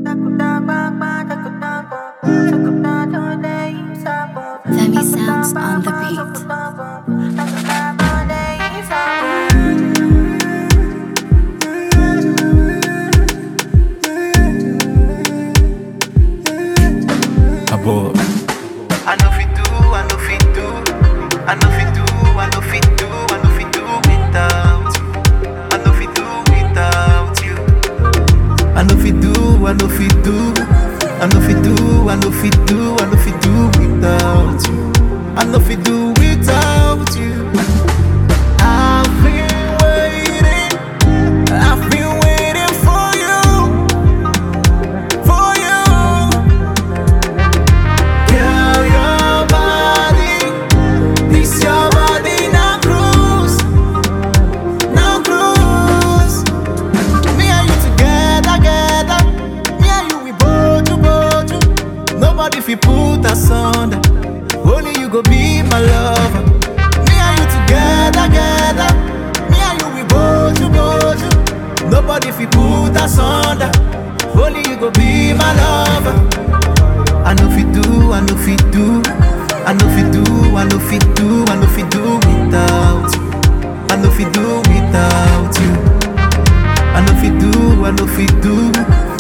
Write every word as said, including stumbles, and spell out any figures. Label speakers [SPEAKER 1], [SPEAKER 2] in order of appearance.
[SPEAKER 1] Femi sounds on the beat.
[SPEAKER 2] Abo.
[SPEAKER 3] I know fi do, I know fi do, I know fi do, I know fi do, I know fi do without you. I know fi do without you. I know fi do, I know fi do, I know fi do, I know fi do, I know fi do without you. I know fi do without you. I've been waiting, I've been waiting for you, for you. Girl, your body, this your body now cruise, now cruise. Me and you together, together. Me and you we both, you both, you. Nobody fi put us under. Only you go be my lover. Me and you together, together. Me and you we both, you both, you. Nobody fi put us under. Only you go be my lover. I know fi do, I know fi do, I know fi do, I know fi do, I know fi do without you. I know fi do without you. I know fi do, I know fi do.